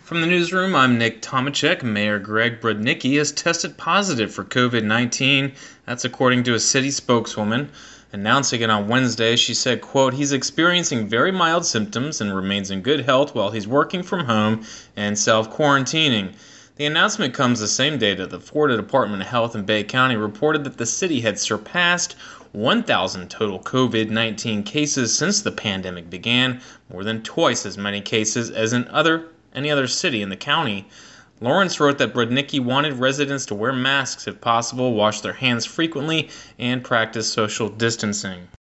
From the newsroom, I'm Nick Tomachek. Mayor Greg Brudnicki has tested positive for COVID-19. That's according to a city spokeswoman. Announcing it on Wednesday, she said, quote, "He's experiencing very mild symptoms and remains in good health while he's working from home and self-quarantining." The announcement comes the same day that the Florida Department of Health in Bay County reported that the city had surpassed 1,000 total COVID-19 cases since the pandemic began, more than twice as many cases as in any other city in the county. Lawrence wrote that Brudnicki wanted residents to wear masks if possible, wash their hands frequently, and practice social distancing.